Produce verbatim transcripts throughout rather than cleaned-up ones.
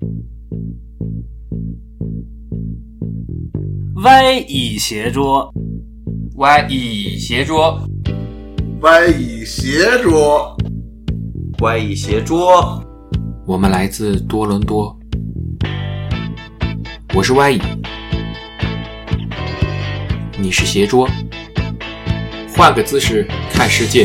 歪椅斜桌， 歪椅斜桌， 歪椅斜桌， 歪椅斜桌。 我们来自多伦多，我是歪椅，你是斜桌，换个姿势看世界。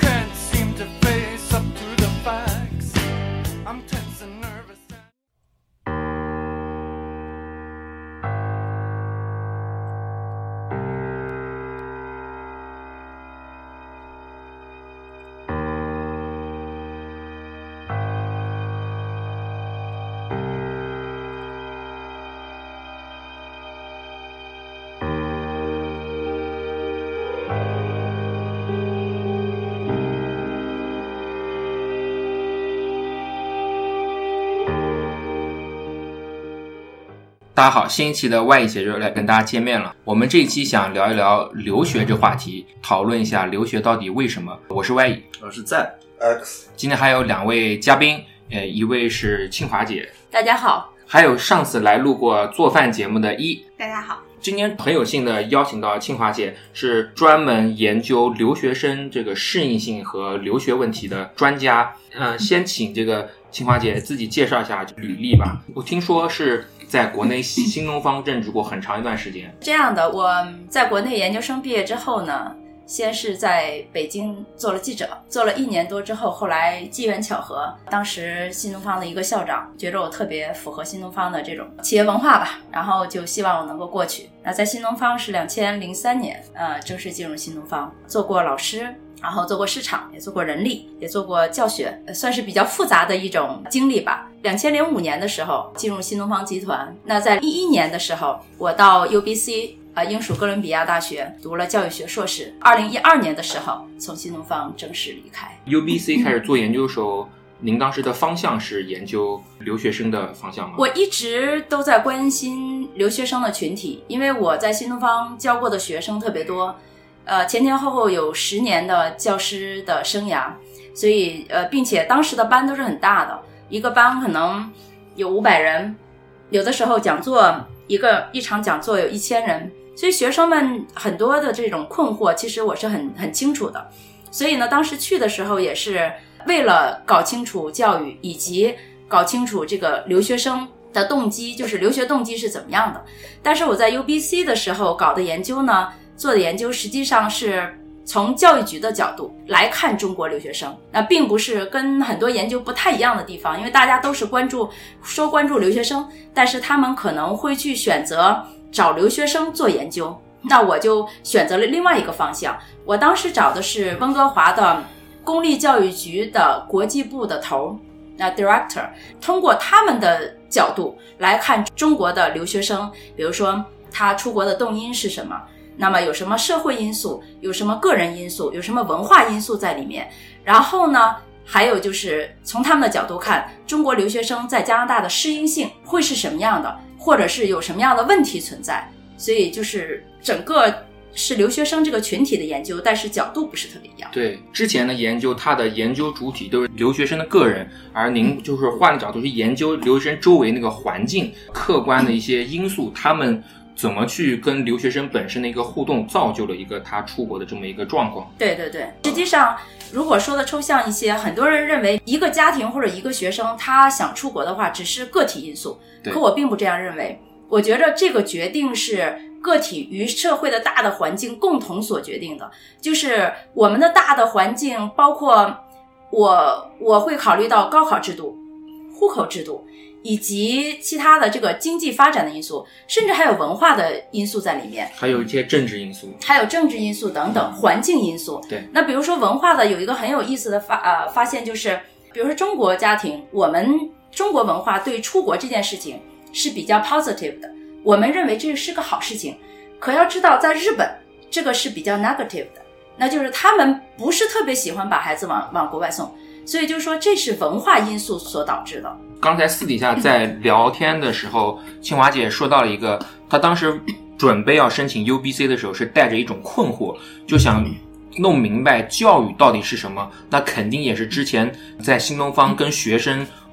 大家好，新一期的外语写作来跟大家见面了。我们这一期想聊一聊留学这话题，讨论一下留学到底为什么。我是外语， 我是赞 X。 今天还有两位嘉宾，呃，一位是清华姐， 大家好； 还有上次来录过做饭节目的一， 大家好。 今天很有幸的邀请到清华姐，是专门研究留学生这个适应性和留学问题的专家。呃，先请这个清华姐自己介绍一下履历吧。我听说是在国内新东方任职过很长一段时间。 这样的，我在国内研究生毕业之后呢，先是在北京做了记者，做了一年多之后，后来机缘巧合，当时新东方的一个校长觉得我特别符合新东方的这种企业文化吧，然后就希望我能够过去。那在新东方是两千零三年，呃，正式进入新东方，做过老师，然后做过市场，也做过人力，也做过教学，算是比较复杂的一种经历吧。两千零五年的时候进入新东方集团，那在一一年的时候，我到 U B C 啊、呃，英属哥伦比亚大学读了教育学硕士。二零一二年的时候，从新东方正式离开。 U B C 开始做研究的时候，您当时的方向是研究留学生的方向吗？ 我一直都在关心留学生的群体，因为我在新东方教过的学生特别多。呃，前前后后有十年的教师的生涯，所以呃，并且当时的班都是很大的，一个班可能有五百人，有的时候讲座一个一场讲座有一千人，所以学生们很多的这种困惑，其实我是很很清楚的。所以呢，当时去的时候也是为了搞清楚教育，以及搞清楚这个留学生的动机，就是留学动机是怎么样的。但是我在 U B C 的时候搞的研究呢，做的研究实际上是从教育局的角度来看中国留学生，那并不是跟很多研究不太一样的地方，因为大家都是关注说关注留学生，但是他们可能会去选择找留学生做研究，那我就选择了另外一个方向。我当时找的是温哥华的公立教育局的国际部的头，那 director， 通过他们的角度来看中国的留学生，比如说他出国的动因是什么，那么有什么社会因素，有什么个人因素，有什么文化因素在里面，然后呢还有就是从他们的角度看中国留学生在加拿大的适应性会是什么样的，或者是有什么样的问题存在。所以就是整个是留学生这个群体的研究，但是角度不是特别一样。 对，之前的研究它的研究主体都是留学生的个人，而您就是换个角度去研究留学生周围那个环境客观的一些因素，他们怎么去跟留学生本身的一个互动，造就了一个他出国的这么一个状况。 对对对，实际上如果说的抽象一些，很多人认为一个家庭或者一个学生他想出国的话只是个体因素，可我并不这样认为。我觉得这个决定是个体与社会的大的环境共同所决定的，就是我们的大的环境包括我我会考虑到高考制度、户口制度以及其他的这个经济发展的因素，甚至还有文化的因素在里面， 还有一些政治因素， 还有政治因素等等，环境因素。 对， 那比如说文化的有一个很有意思的发呃发现，就是比如说中国家庭，我们中国文化对出国这件事情是比较 positive 的，我们认为这是个好事情。可要知道在日本这个是比较 negative 的，那就是他们不是特别喜欢把孩子往往国外送，所以就是说这是文化因素所导致的。 刚才私底下在聊天的时候，清华姐说到了一个，她当时准备要申请 U B C 的时候是带着一种困惑，就想弄明白教育到底是什么。那肯定也是之前在新东方跟学生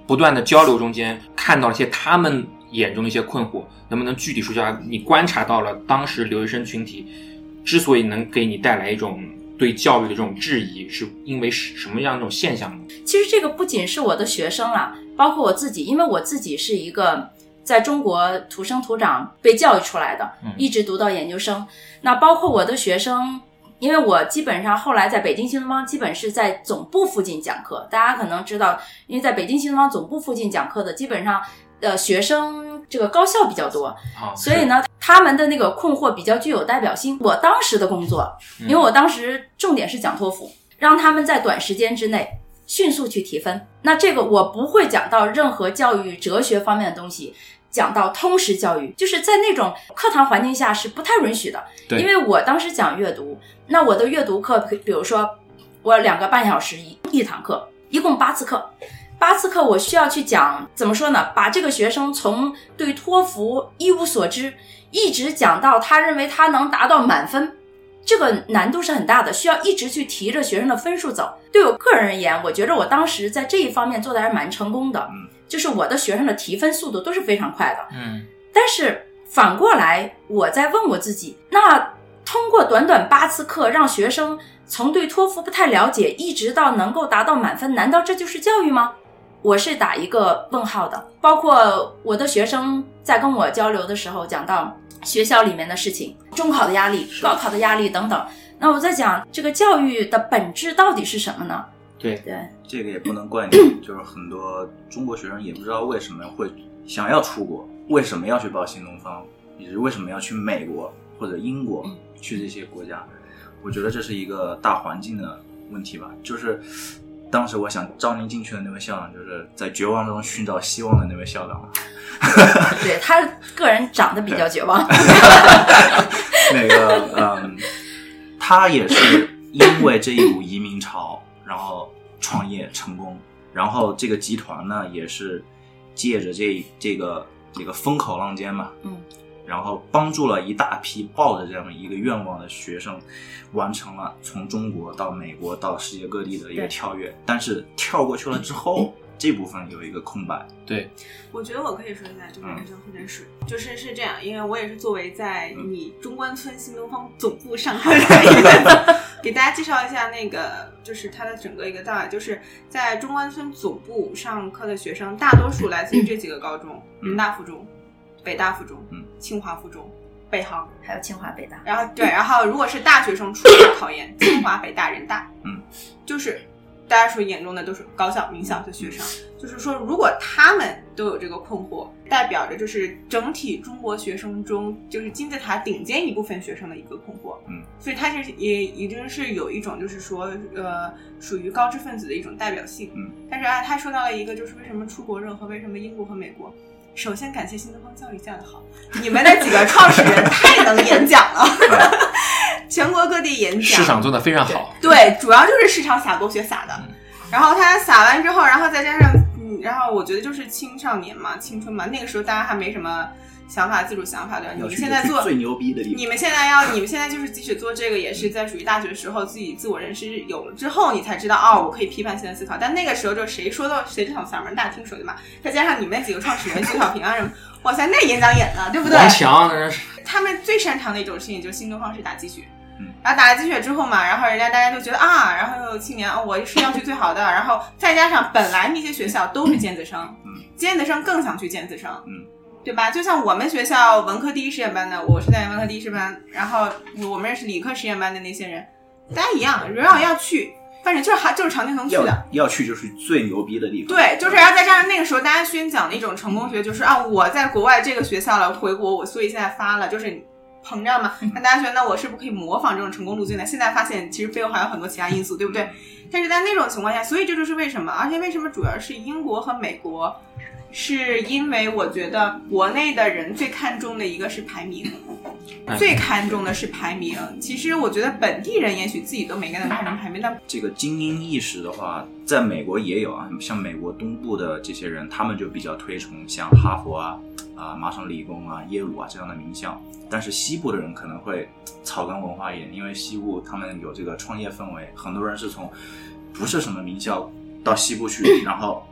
不断的交流中间看到一些他们眼中的一些困惑，能不能具体说一下你观察到了当时留学生群体之所以能给你带来一种对教育的这种质疑，是因为什么样的一种现象呢？ 其实这个不仅是我的学生啦，包括我自己，因为我自己是一个在中国土生土长被教育出来的，一直读到研究生。那包括我的学生，因为我基本上后来在北京新东方基本是在总部附近讲课，大家可能知道，因为在北京新东方总部附近讲课的基本上呃学生这个高校比较多， 哦、 所以呢他们的那个困惑比较具有代表性。我当时的工作，因为我当时重点是讲托福，让他们在短时间之内迅速去提分。那这个我不会讲到任何教育哲学方面的东西，讲到通识教育，就是在那种课堂环境下是不太允许的。因为我当时讲阅读，那我的阅读课比如说我两个半小时一一堂课，一共八次课，八次课我需要去讲，怎么说呢，把这个学生从对托福一无所知一直讲到他认为他能达到满分，这个难度是很大的，需要一直去提着学生的分数走。对我个人而言，我觉得我当时在这一方面做的还是蛮成功的，嗯，就是我的学生的提分速度都是非常快的， 嗯。 但是反过来，我在问我自己，那通过短短八次课，让学生从对托福不太了解，一直到能够达到满分，难道这就是教育吗？我是打一个问号的。包括我的学生在跟我交流的时候，讲到学校里面的事情，中考的压力、高考的压力等等。那我在讲这个教育的本质到底是什么呢？ 对对， 这个也不能怪你，就是很多中国学生也不知道为什么会想要出国，为什么要去报新东方，也是为什么要去美国或者英国去这些国家。我觉得这是一个大环境的问题吧。就是当时我想招您进去的那位校长，就是在绝望中寻找希望的那位校长。 对，他个人长得比较绝望。 那个嗯，他也是因为这一股移民潮，然后创业成功，然后这个集团呢也是借着这这个这个风口浪尖嘛， 嗯， 然后帮助了一大批抱着这样一个愿望的学生，完成了从中国到美国到世界各地的一个跳跃。但是跳过去了之后，这部分有一个空白。 对， 我觉得我可以说一下这个人生喝点水，嗯、就是是这样，因为我也是作为在你中关村新东方总部上课的一个，给大家介绍一下那个，就是它的整个一个道理，就是在中关村总部上课的学生，大多数来自于这几个高中：人大附中、北大附中、清华附中、北航， 还有清华北大。 然后对，然后如果是大学生出国考研，清华北大人大， 嗯， 就是大家说眼中的都是高校名校的学生。就是说如果他们都有这个困惑，代表着就是整体中国学生中就是金字塔顶尖一部分学生的一个困惑。 嗯， 所以他是也已经是有一种就是说呃属于高知分子的一种代表性。 嗯， 但是啊他说到了一个就是为什么出国热和为什么英国和美国，首先感谢新东方教育教得好，你们的几个创始人太能演讲了。全国各地演讲， 市场做得非常好。 对，主要就是市场撒狗血撒的。嗯、然后他撒完之后，然后再加上，嗯，然后我觉得就是青少年嘛，青春嘛，那个时候大家还没什么想法，自主想法的。你们现在做最牛逼的地方， 你们现在要，你们现在就是即使做这个，也是在属于大学时候自己自我认识有了之后，你才知道哦，我可以批判性的思考。但那个时候就谁说的谁这场嗓门大听谁的嘛。再加上你们几个创始人徐小平啊什么，哇塞，那演讲演的，对不对？ 王强那是。 他们最擅长的一种事情就是新东方式打鸡血。然后打了鸡血之后嘛，然后人家大家就觉得啊，然后有青年哦，我是要去最好的，然后再加上本来那些学校都是尖子生，嗯，尖子生更想去尖子生， 嗯， 对吧？就像我们学校文科第一实验班的，我是在文科第一实验班，然后我们是理科实验班的那些人，大家一样，人要要去，反正就是就是常青藤去的， 要要去就是最牛逼的地方。 对，就是然后再加上那个时候大家宣讲的一种成功学，就是啊，我在国外这个学校了，回国我所以现在发了，就是。膨胀嘛，那大家觉得那我是不是可以模仿这种成功路径呢？现在发现其实背后还有很多其他因素，对不对？但是在那种情况下，所以这就是为什么，而且为什么主要是英国和美国，是因为我觉得国内的人最看重的一个是排名，最看重的是排名。其实我觉得本地人也许自己都没跟他看重排名，但这个精英意识的话，在美国也有啊，像美国东部的这些人，他们就比较推崇像哈佛啊、啊麻省理工啊、耶鲁啊这样的名校。但是西部的人可能会草根文化一点，因为西部他们有这个创业氛围，很多人是从不是什么名校到西部去，然后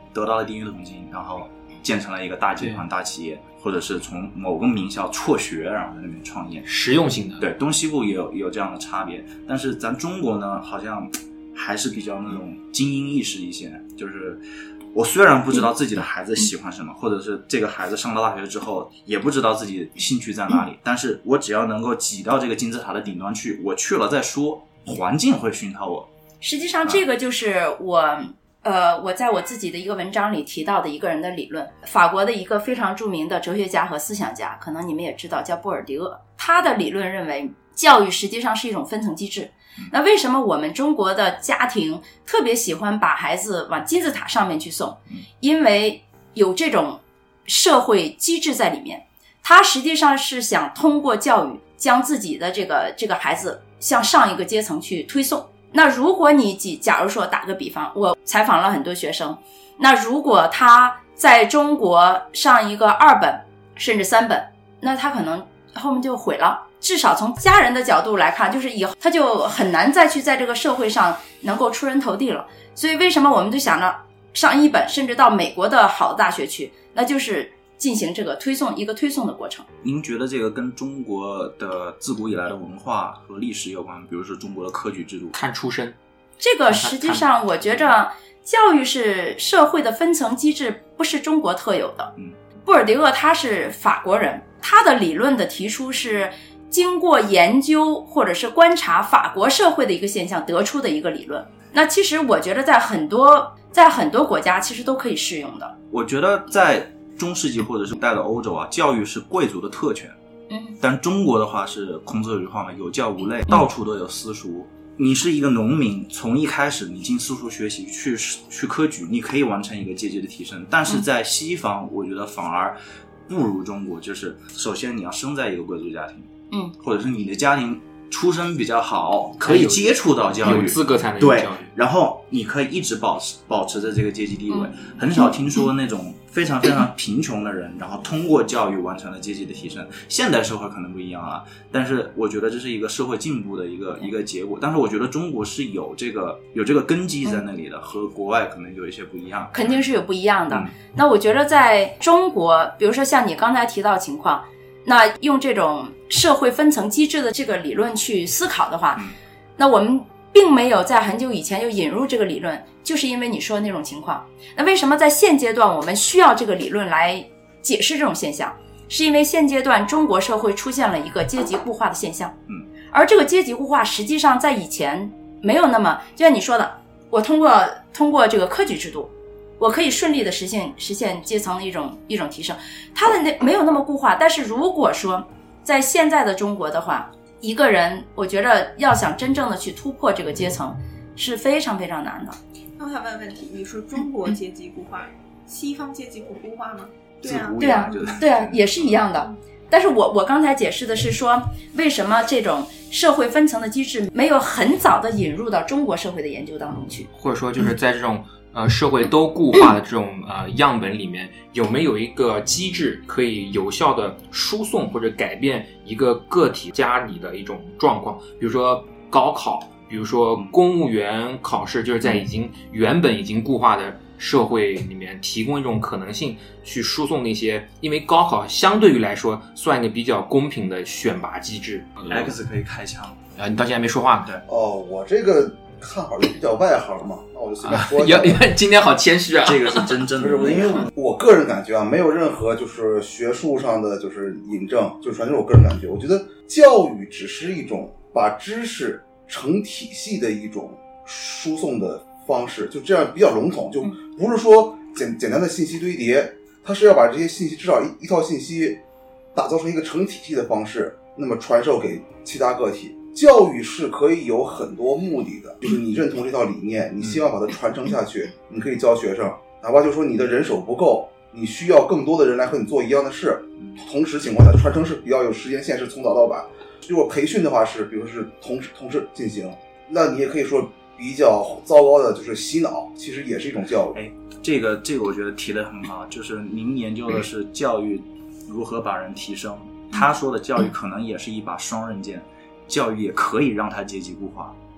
得到了第一桶金，然后建成了一个大集团、大企业，或者是从某个名校辍学，然后在那边创业， 实用性的。 对，东西部也有也有这样的差别，但是咱中国呢，好像还是比较那种精英意识一些，就是我虽然不知道自己的孩子喜欢什么，或者是这个孩子上了大学之后也不知道自己兴趣在哪里，但是我只要能够挤到这个金字塔的顶端去，我去了再说，环境会熏陶我。 实际上这个就是我、啊、呃，我在我自己的一个文章里提到的一个人的理论，法国的一个非常著名的哲学家和思想家，可能你们也知道，叫布尔迪厄。他的理论认为教育实际上是一种分层机制。那为什么我们中国的家庭特别喜欢把孩子往金字塔上面去送？因为有这种社会机制在里面，他实际上是想通过教育将自己的这个这个孩子向上一个阶层去推送。那如果你假如说打个比方，我采访了很多学生，那如果他在中国上一个二本甚至三本，那他可能后面就毁了。至少从家人的角度来看，就是以后他就很难再去在这个社会上能够出人头地了。所以为什么我们就想着上一本甚至到美国的好的大学去，那就是进行这个推送一个推送的过程。 您觉得这个跟中国的自古以来的文化和历史有关？比如说中国的科举制度， 看出身。 这个实际上我觉着教育是社会的分层机制，不是中国特有的。 嗯， 布尔迪厄他是法国人，他的理论的提出是经过研究或者是观察法国社会的一个现象得出的一个理论。那其实我觉得在很多在很多国家其实都可以适用的。 我觉得在中世纪或者是古代的欧洲啊，教育是贵族的特权。 嗯， 但中国的话是孔子有句话嘛，有教无类，到处都有私塾。你是一个农民，从一开始你进私塾学习，去去科举，你可以完成一个阶级的提升。但是在西方，我觉得反而不如中国。就是首先你要生在一个贵族家庭， 嗯， 或者是你的家庭出身比较好，可以接触到教育， 有资格才能有对教育。 然后你可以一直保持保持着这个阶级地位。 嗯、 很少听说那种非常非常贫穷的人，然后通过教育完成了阶级的提升。现代社会可能不一样了，但是我觉得这是一个社会进步的一个一个结果。但是我觉得中国是有这个有这个根基在那里的，和国外可能有一些不一样。 肯定是有不一样的。 嗯、 那我觉得在中国，比如说像你刚才提到的情况，那用这种社会分层机制的这个理论去思考的话， 嗯、 那我们并没有在很久以前就引入这个理论，就是因为你说的那种情况。那为什么在现阶段我们需要这个理论来解释这种现象？是因为现阶段中国社会出现了一个阶级固化的现象。 嗯， 而这个阶级固化实际上在以前没有那么，就像你说的，我通过通过这个科举制度，我可以顺利的实现实现阶层的一种一种提升，它的那没有那么固化。但是如果说在现在的中国的话，一个人我觉得要想真正的去突破这个阶层是非常非常难的。 那我想问问题，你说中国阶级固化，西方阶级不固化吗？对啊， 对啊，对啊，也是一样的。但是我我刚才解释的是说，为什么这种社会分层的机制没有很早的引入到中国社会的研究当中去， 或者说就是在这种呃社会都固化的这种呃样本里面，有没有一个机制可以有效的输送或者改变一个个体家里的一种状况？比如说高考，比如说公务员考试，就是在已经原本已经固化的社会里面提供一种可能性，去输送那些，因为高考相对于来说算一个比较公平的选拔机制。 X 可以开枪啊，你到现在还没说话呢。 对， 哦，我这个看法就比较外行嘛，那我就随便说一下。 啊、今天好谦虚啊， 这个是真正的。 不是，因为我个人感觉啊，没有任何就是学术上的就是引证，就纯是我个人感觉。我觉得教育只是一种把知识成体系的一种输送的方式，就这样比较笼统，就不是说简简单的信息堆叠，它是要把这些信息至少一一套信息打造成一个成体系的方式，那么传授给其他个体。教育是可以有很多目的的，就是你认同这套理念，你希望把它传承下去，你可以教学生，哪怕就说你的人手不够，你需要更多的人来和你做一样的事，同时情况下传承是比较有时间线，是从早到晚。如果培训的话是比如说是同时同时进行，那你也可以说比较糟糕的就是洗脑，其实也是一种教育。 哎，这个这个我觉得提得很好，就是您研究的是教育如何把人提升，他说的教育可能也是一把双刃剑，教育也可以让它阶级固化。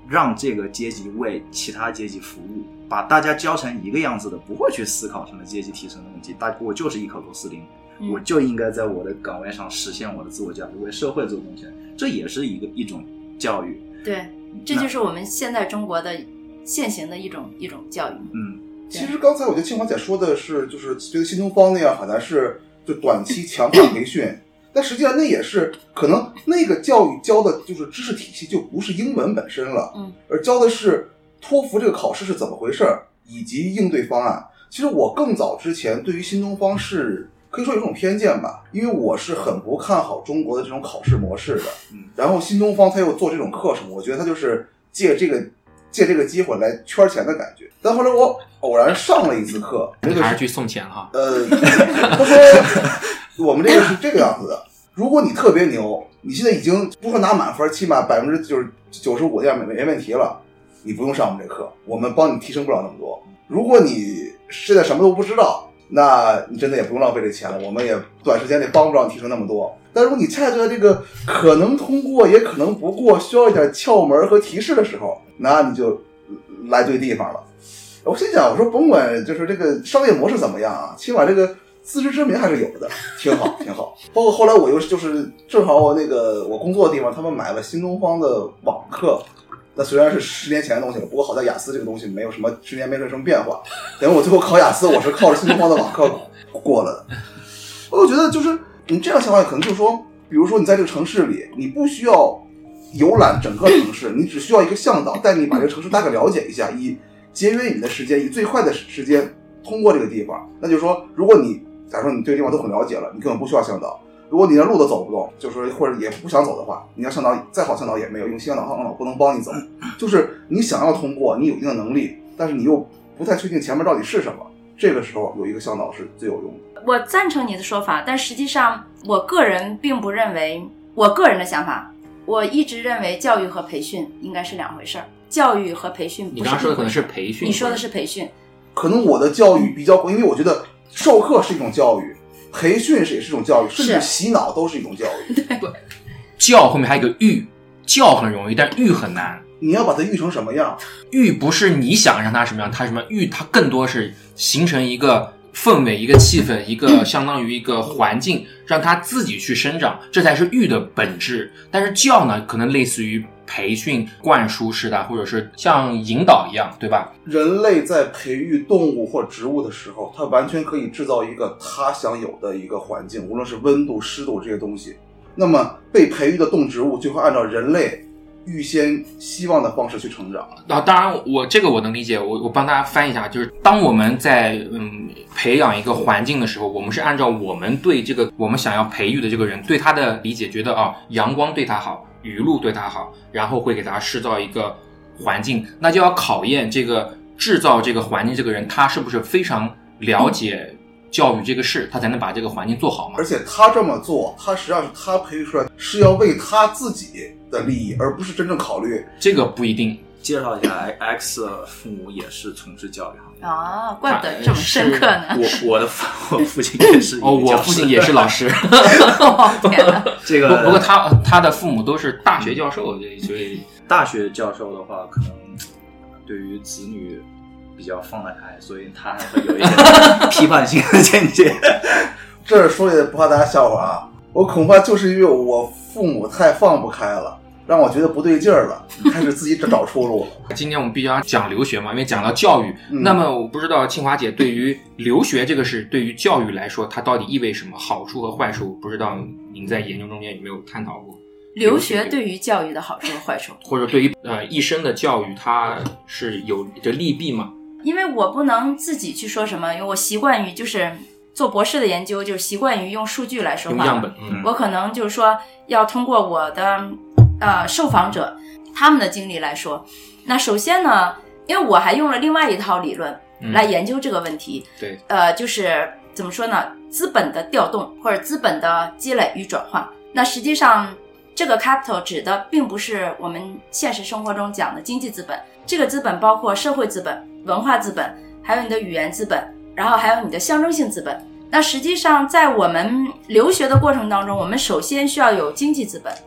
让这个阶级为其他阶级服务，把大家教成一个样子的，不会去思考什么阶级提升的问题。大我就是一口螺丝钉， 嗯、 我就应该在我的岗位上实现我的自我价值，为社会做贡献，这也是一个一种教育。 对，这就是我们现在中国的现行的一种一种教育。 嗯， 其实刚才我觉得清华姐说的是，就是觉得新东方那样好像是就短期强化培训。但实际上那也是可能那个教育教的就是知识体系就不是英文本身了， 嗯， 而教的是托福这个考试是怎么回事以及应对方案。其实我更早之前对于新东方是可以说有种偏见吧，因为我是很不看好中国的这种考试模式的。 嗯， 然后新东方他又做这种课程，我觉得他就是借这个借这个机会来圈钱的感觉。但后来我偶然上了一次课，那个还是去送钱哈。 呃，他说我们这个是这个样子的，如果你特别牛，你现在已经不说拿满分，起码百分之就是九十五这样没没问题了，你不用上我们这课，我们帮你提升不了那么多。如果你现在什么都不知道，那你真的也不用浪费这钱了，我们也短时间内帮不着你提升那么多。但如果你恰恰在这个可能通过也可能不过，需要一点窍门和提示的时候，那你就来对地方了。我心想，我说甭管就是这个商业模式怎么样啊，起码这个自知之明还是有的，挺好挺好。包括后来我又就是正好我那个我工作的地方，他们买了新东方的网课，那虽然是十年前的东西了，不过好在雅思这个东西没有什么十年没有什么变化。等于我最后考雅思，我是靠着新东方的网课过了的。我觉得就是你这样想法，可能就是说，比如说你在这个城市里，你不需要游览整个城市，你只需要一个向导带你把这个城市大概了解一下，以节约你的时间，以最快的时间通过这个地方。那就是说，如果你假如说你对这地方都很了解了，你根本不需要向导。如果你连路都走不动，就是说或者也不想走的话，你要向导再好向导也没有，因为向导向导不能帮你走。就是你想要通过，你有一定的能力，但是你又不太确定前面到底是什么，这个时候有一个向导是最有用的。 我赞成你的说法，但实际上我个人并不认为，我个人的想法，我一直认为教育和培训应该是两回事儿。教育和培训不是一回事， 你刚刚说的可能是培训， 你说的是培训。 可能我的教育比较，因为我觉得授课是一种教育，培训是也是一种教育，甚至洗脑都是一种教育。 对， 教后面还有一个育，教很容易，但育很难。 你要把它育成什么样？ 育不是你想让它什么样，它什么育，它更多是形成一个氛围，一个气氛，一个相当于一个环境，让它自己去生长，这才是育的本质。但是教呢，可能类似于培训、灌输式的，或者是像引导一样，对吧？ 人类在培育动物或植物的时候，它完全可以制造一个它想有的一个环境，无论是温度、湿度这些东西。那么被培育的动植物就会按照人类预先希望的方式去成长。 啊，当然我这个我能理解，我我帮大家翻译一下，就是当我们在嗯培养一个环境的时候，我们是按照我们对这个我们想要培育的这个人对他的理解，觉得啊阳光对他好，雨露对他好，然后会给他制造一个环境，那就要考验这个制造这个环境这个人，他是不是非常了解教育这个事，他才能把这个环境做好嘛。 而且他这么做，他实际上是他培育出来是要为他自己的利益，而不是真正考虑这个不一定。 介绍一下 X 的父母也是从事教育行业啊，怪不得这么深刻呢。 我我的父我父亲也是哦，我父亲也是老师。 哦，天哪！ 这个不过他他的父母都是大学教授，所以大学教授的话，可能对于子女比较放得开，所以他还会有一些批判性的见解。 这说也不怕大家笑话啊，我恐怕就是因为我父母太放不开了，让我觉得不对劲儿了，开始自己找出路了。 今天我们必须要讲留学嘛，因为讲到教育、嗯、那么我不知道清华姐对于留学这个事，对于教育来说它到底意味什么，好处和坏处，不知道您在研究中间有没有探讨过留学对于教育的好处和坏处， 或者对于呃一生的教育它是有着利弊吗？ 因为我不能自己去说什么，因为我习惯于就是做博士的研究，就是习惯于用数据来说话， 用样本、嗯、 我可能就是说要通过我的呃受访者他们的经历来说。那首先呢，因为我还用了另外一套理论来研究这个问题、 嗯、对， 呃就是怎么说呢，资本的调动或者资本的积累与转化。那实际上这个 capital 指的并不是我们现实生活中讲的经济资本，这个资本包括社会资本、文化资本，还有你的语言资本，然后还有你的象征性资本。那实际上在我们留学的过程当中，我们首先需要有经济资本，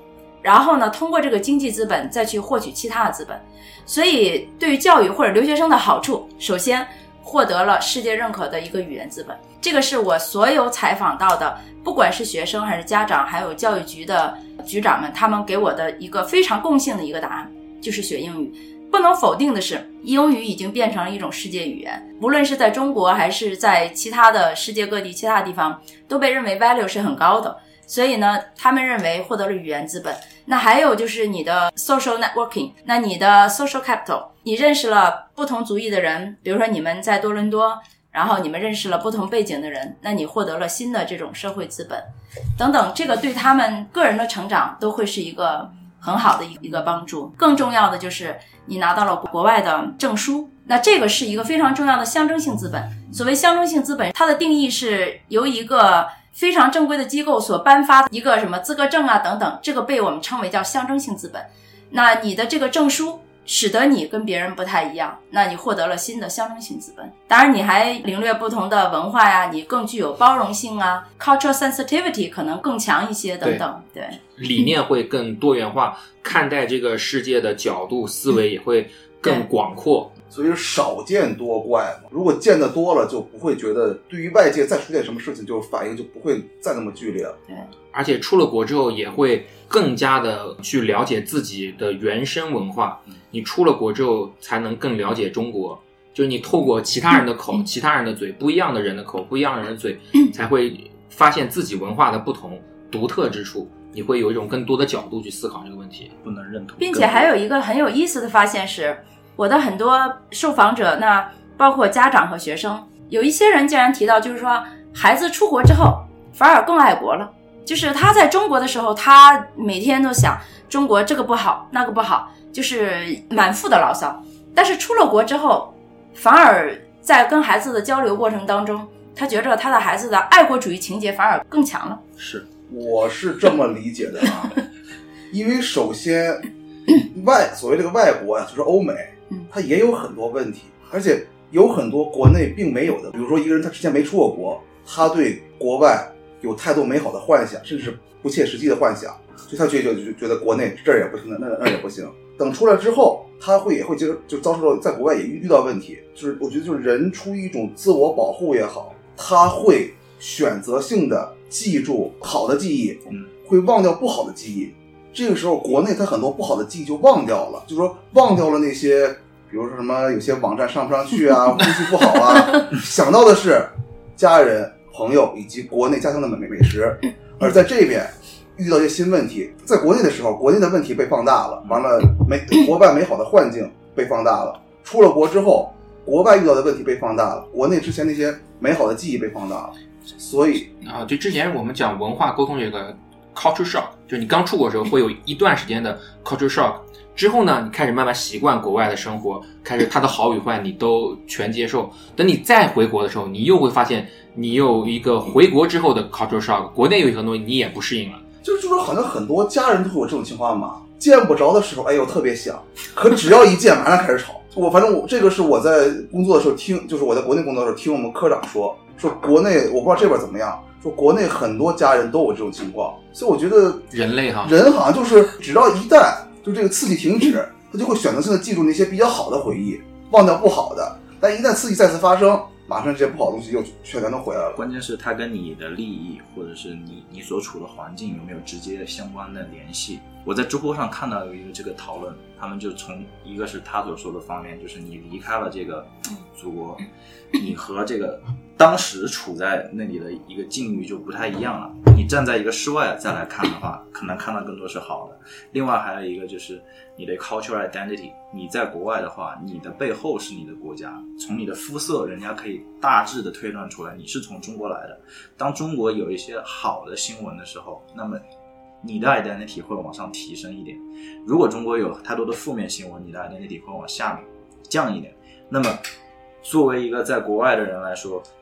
然后呢，通过这个经济资本再去获取其他的资本。所以对于教育或者留学生的好处，首先获得了世界认可的一个语言资本。这个是我所有采访到的，不管是学生还是家长，还有教育局的局长们，他们给我的一个非常共性的一个答案，就是学英语。不能否定的是，英语已经变成了一种世界语言，无论是在中国还是在其他的世界各地其他地方，都被认为 value 是很高的。所以呢，他们认为获得了语言资本。那还有就是你的 social networking， 那你的 social capital， 你认识了不同族裔的人，比如说你们在多伦多，然后你们认识了不同背景的人，那你获得了新的这种社会资本等等，这个对他们个人的成长都会是一个很好的一个帮助。更重要的就是你拿到了国外的证书，那这个是一个非常重要的象征性资本。所谓象征性资本，它的定义是由一个非常正规的机构所颁发的一个什么资格证啊等等，这个被我们称为叫象征性资本。那你的这个证书使得你跟别人不太一样，那你获得了新的象征性资本。当然你还领略不同的文化呀，你更具有包容性啊， cultural sensitivity 可能更强一些等等。 对， 对， 理念会更多元化，看待这个世界的角度思维也会更广阔。 所以少见多怪嘛，如果见得多了，就不会觉得对于外界再出现什么事情，就反应就不会再那么剧烈了。 对， 而且出了国之后也会更加的去了解自己的原生文化。你出了国之后才能更了解中国，就是你透过其他人的口、其他人的嘴，不一样的人的口、不一样的人的嘴，才会发现自己文化的不同、独特之处。你会有一种更多的角度去思考这个问题， 不能认同。 并且还有一个很有意思的发现是，我的很多受访者，那包括家长和学生，有一些人竟然提到，就是说孩子出国之后反而更爱国了。就是他在中国的时候，他每天都想中国这个不好那个不好，就是满腹的牢骚。但是出了国之后，反而在跟孩子的交流过程当中，他觉着他的孩子的爱国主义情节反而更强了。 是， 我是这么理解的啊，因为首先外所谓这个外国啊，就是欧美，它也有很多问题，而且有很多国内并没有的。比如说一个人他之前没出过国，他对国外有太多美好的幻想，甚至不切实际的幻想，所以他觉得就觉得国内这儿也不行，那那也不行。等出来之后，他会也会接着就遭受到在国外也遇到问题，就是我觉得就是人出于一种自我保护也好，他会选择性的记住好的记忆，会忘掉不好的记忆。这个时候国内他很多不好的记忆就忘掉了，就是说忘掉了那些比如说什么有些网站上不上去啊，呼吸不好啊，想到的是家人朋友以及国内家乡的美美食。而在这边遇到一些新问题，在国内的时候国内的问题被放大了，完了美国外美好的幻境被放大了，出了国之后国外遇到的问题被放大了，国内之前那些美好的记忆被放大了。所以啊，就之前我们讲文化沟通这个 culture shock， 就是你刚出国的时候会有一段时间的 culture shock， 之后呢你开始慢慢习惯国外的生活，开始它的好与坏你都全接受，等你再回国的时候，你又会发现你有一个回国之后的 culture shock， 国内有很多东西你也不适应了。 就是说好像很多家人都会有这种情况嘛，见不着的时候哎呦特别想，可只要一见马上开始吵。我反正我这个是我在工作的时候听，就是我在国内工作的时候听我们科长说说国内我不知道这边怎么样，说国内很多家人都有这种情况。所以我觉得人类哈人好像就是只要一旦就这个刺激停止，他就会选择性的记住那些比较好的回忆，忘掉不好的。但一旦刺激再次发生，马上这些不好的东西又全都回来了。 关键是它跟你的利益或者是你你所处的环境有没有直接相关的联系。我在知乎上看到有一个这个讨论，他们就从一个是他所说的方面，就是你离开了这个祖国，你和这个当时处在那里的一个境遇就不太一样了。你站在一个室外再来看的话，可能看到更多是好的。另外还有一个就是你的 cultural identity， 你在国外的话，你的背后是你的国家，从你的肤色人家可以大致的推断出来你是从中国来的。当中国有一些好的新闻的时候，那么你的 identity 会往上提升一点。如果中国有太多的负面新闻，你的 identity 会往下面降一点。那么作为一个在国外的人来说，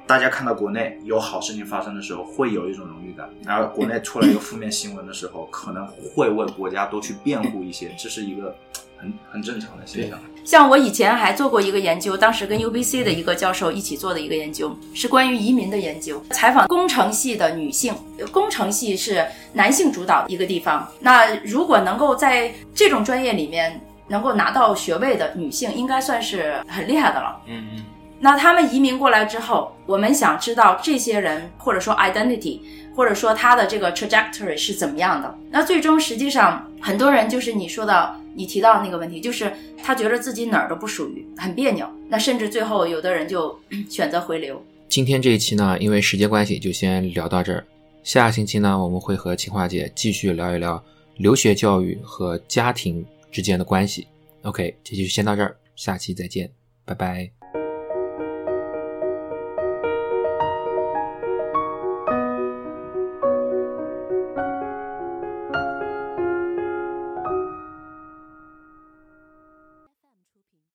大家看到国内有好事情发生的时候，会有一种荣誉感，然后国内出了一个负面新闻的时候，可能会为国家多去辩护一些，这是一个很很正常的现象。 像我以前还做过一个研究，当时跟 U B C 的一个教授一起做的一个研究，是关于移民的研究，采访工程系的女性。工程系是男性主导的一个地方，那如果能够在这种专业里面能够拿到学位的女性，应该算是很厉害的了。 嗯嗯。 那他们移民过来之后，我们想知道这些人或者说 identity 或者说他的这个 trajectory 是怎么样的。那最终实际上很多人就是你说到你提到的那个问题，就是他觉得自己哪儿都不属于，很别扭，那甚至最后有的人就选择回流。 今天这一期呢，因为时间关系就先聊到这儿，下个星期呢我们会和清华姐继续聊一聊留学教育和家庭之间的关系。 OK， 这期就先到这儿，下期再见，拜拜。